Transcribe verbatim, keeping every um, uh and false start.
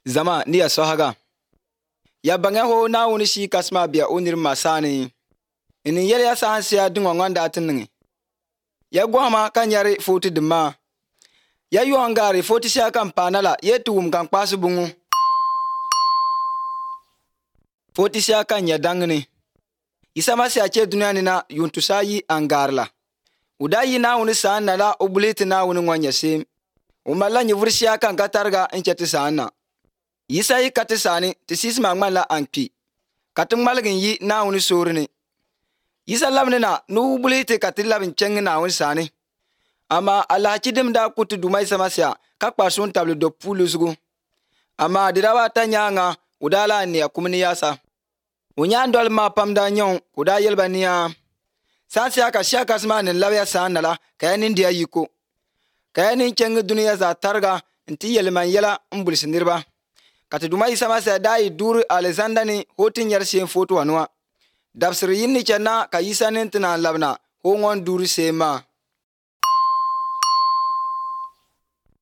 Zama ni ya sohaga. Ya banga ho na wuni shi kasma biya onir masani. Ini yele ya sansi ya dunga nganda atiningi. Ya guama kanyari foti dima. Ya yu hangari foti siya kampanala yetu umkankpasu bungu. Foti siya kanya dangni. Isama siya che dunyani na yuntusayi angarla. Udayi na wuni sana la ubuliti na wuni ngwanya sim. Umala nyivuri siya kankatarga incheti sana. Yisayi kati sani tisisi magmala ankpi. Kati ngmalgin yi na wuni sorini. Yisa labni na nu ubuliti kati labin chengi na wuni sani. Ama Allah chidim da kutu dumai sama siya kakpasun tabli do pulu zugu. Ama dirawa ta nyanga udala niya kumini yasa. Unyandol ma pamda nyon uda yelba niya. Sansi aka siya kasma nin labya sanala kaya nindiya yiko. Kaya nin chengi duniya za targa inti yelman yela mbulisi nirba. Kati dumai sama siya dayi duri Alexander ni hoti nyar siyen foto wanua. Dabsiri yinni chena ka yisa nintina labna ho ngon duri sema.